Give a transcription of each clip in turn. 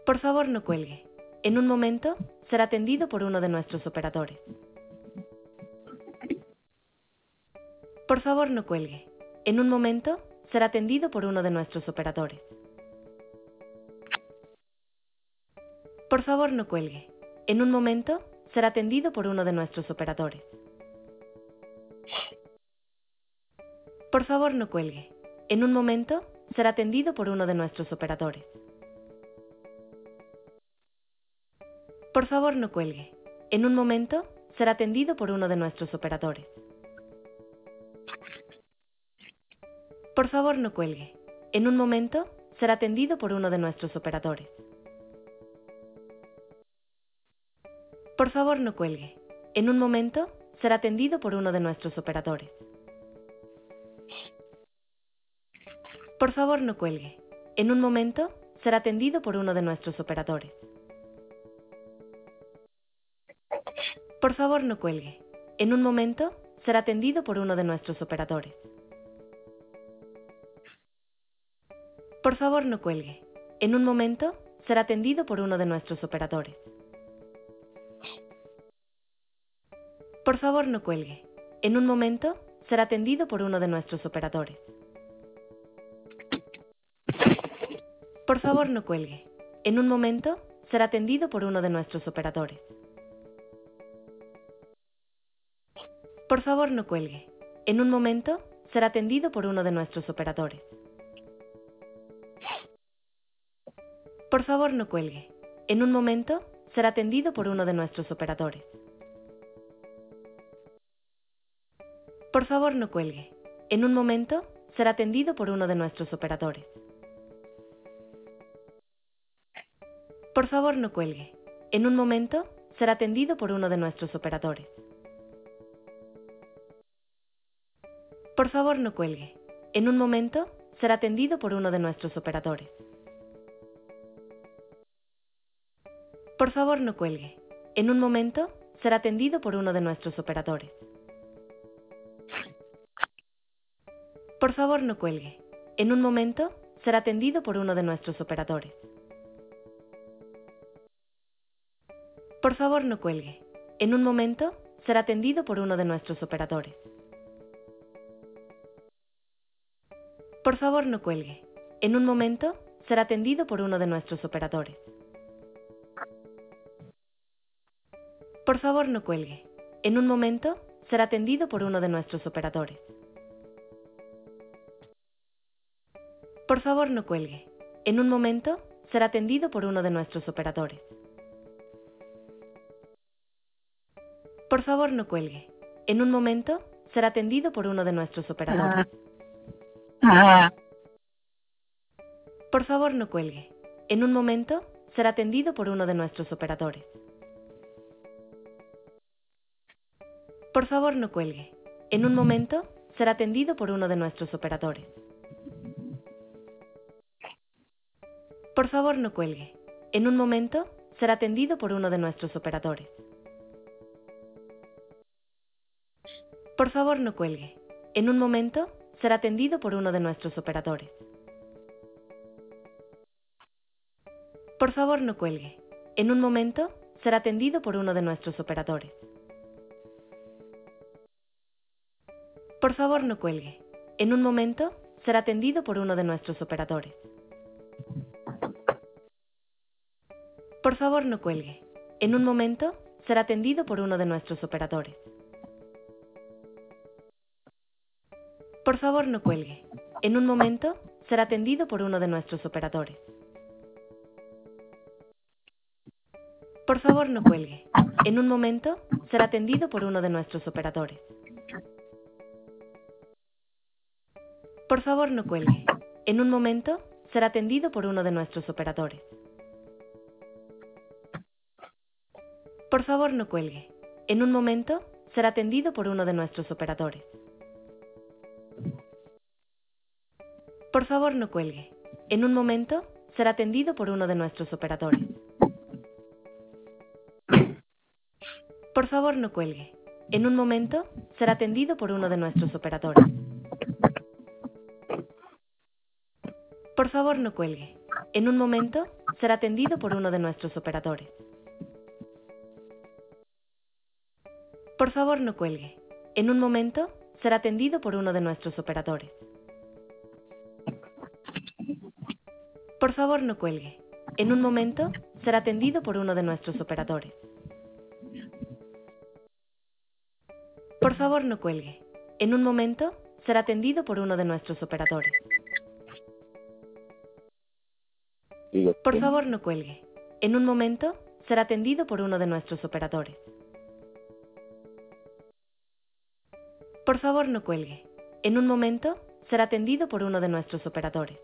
Por favor, no cuelgue. En un momento, será atendido por uno de nuestros operadores. Por favor, no cuelgue. En un momento, será atendido por uno de nuestros operadores. Por favor, no cuelgue. En un momento, será atendido por uno de nuestros operadores. Por favor, no cuelgue. En un momento, será atendido por uno de nuestros operadores. Por favor, no cuelgue. En un momento, será atendido por uno de nuestros operadores. Por favor, no cuelgue. En un momento, será atendido por uno de nuestros operadores. Por favor, no cuelgue. En un momento, será atendido por uno de nuestros operadores. Por favor, no cuelgue. En un momento, será atendido por uno de nuestros operadores. Por favor, no cuelgue. En un momento, será atendido por uno de nuestros operadores. Por favor, no cuelgue. En un momento, será atendido por uno de nuestros operadores. Por favor, no cuelgue. En un momento, será atendido por uno de nuestros operadores. Por favor, no cuelgue. En un momento, será atendido por uno de nuestros operadores. Por favor, no cuelgue. En un momento, será atendido por uno de nuestros operadores. Por favor, no cuelgue. En un momento, será atendido por uno de nuestros operadores. Por favor, no cuelgue. En un momento, será atendido por uno de nuestros operadores. Por favor, no cuelgue. En un momento, será atendido por uno de nuestros operadores. Por favor, no cuelgue. En un momento, será atendido por uno de nuestros operadores. Por favor, no cuelgue. En un momento, será atendido por uno de nuestros operadores. Por favor, no cuelgue. En un momento, será atendido por uno de nuestros operadores. Por favor, no cuelgue. En un momento, será atendido por uno de nuestros operadores. Por favor, no cuelgue. En un momento, será atendido por uno de nuestros operadores. Por favor, no cuelgue. En un momento, será atendido por uno de nuestros operadores. Por favor, no cuelgue. En un momento, será atendido por uno de nuestros operadores. Por favor, no cuelgue. En un momento, será atendido por uno de nuestros operadores. Por favor, no cuelgue. En un momento, será atendido por uno de nuestros operadores. Por favor, no cuelgue. En un momento, será atendido por uno de nuestros operadores. Por favor, no cuelgue. En un momento, será atendido por uno de nuestros operadores. Por favor, no cuelgue. En un momento, será atendido por uno de nuestros operadores. Por favor, no cuelgue. En un momento, será atendido por uno de nuestros operadores. Por favor, no cuelgue. En un momento, será atendido por uno de nuestros operadores. Por favor, no cuelgue. En un momento, será atendido por uno de nuestros operadores. Por favor, no cuelgue. En un momento, será atendido por uno de nuestros operadores. Por favor, no cuelgue. En un momento, será atendido por uno de nuestros operadores. Por favor, no cuelgue. En un momento, será atendido por uno de nuestros operadores. Por favor, no cuelgue. En un momento, será atendido por uno de nuestros operadores. Por favor, no cuelgue. En un momento, será atendido por uno de nuestros operadores. Por favor, no cuelgue. En un momento, será atendido por uno de nuestros operadores. Por favor, no cuelgue. En un momento, será atendido por uno de nuestros operadores. Por favor, no cuelgue. En un momento, será atendido por uno de nuestros operadores. Por favor, no cuelgue. En un momento, será atendido por uno de nuestros operadores. Por favor, no cuelgue. En un momento, será atendido por uno de nuestros operadores. Por favor, no cuelgue. En un momento, será atendido por uno de nuestros operadores. Por favor, no cuelgue. En un momento, será atendido por uno de nuestros operadores.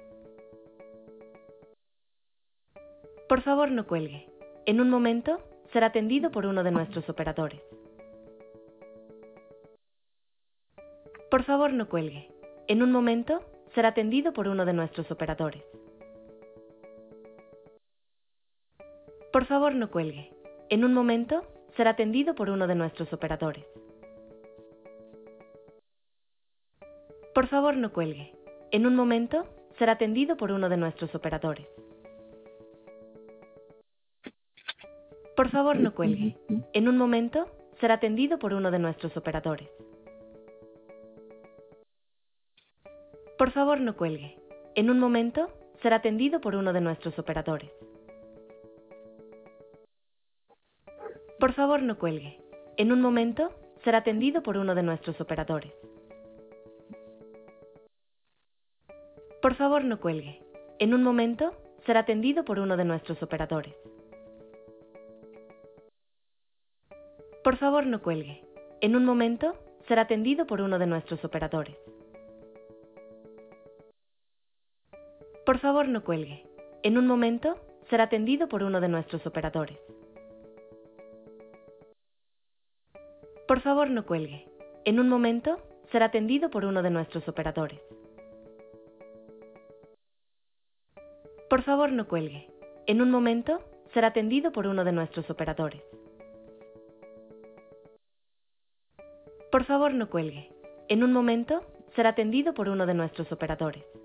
Por favor, no cuelgue. En un momento, será atendido por uno de nuestros operadores. Por favor, no cuelgue. En un momento, será atendido por uno de nuestros operadores. Por favor, no cuelgue. En un momento, será atendido por uno de nuestros operadores. Por favor, no cuelgue. En un momento, será atendido por uno de nuestros operadores. Por favor, no cuelgue. En un momento, será atendido por uno de nuestros operadores. Por favor, no cuelgue. En un momento, será atendido por uno de nuestros operadores. Por favor, no cuelgue. En un momento, será atendido por uno de nuestros operadores. Por favor, no cuelgue. En un momento, será atendido por uno de nuestros operadores. Por favor, no cuelgue. En un momento, será atendido por uno de nuestros operadores. Por favor, no cuelgue. En un momento, será atendido por uno de nuestros operadores. Por favor, no cuelgue. En un momento, será atendido por uno de nuestros operadores. Por favor, no cuelgue. En un momento, será atendido por uno de nuestros operadores. Por favor, no cuelgue. En un momento, será atendido por uno de nuestros operadores.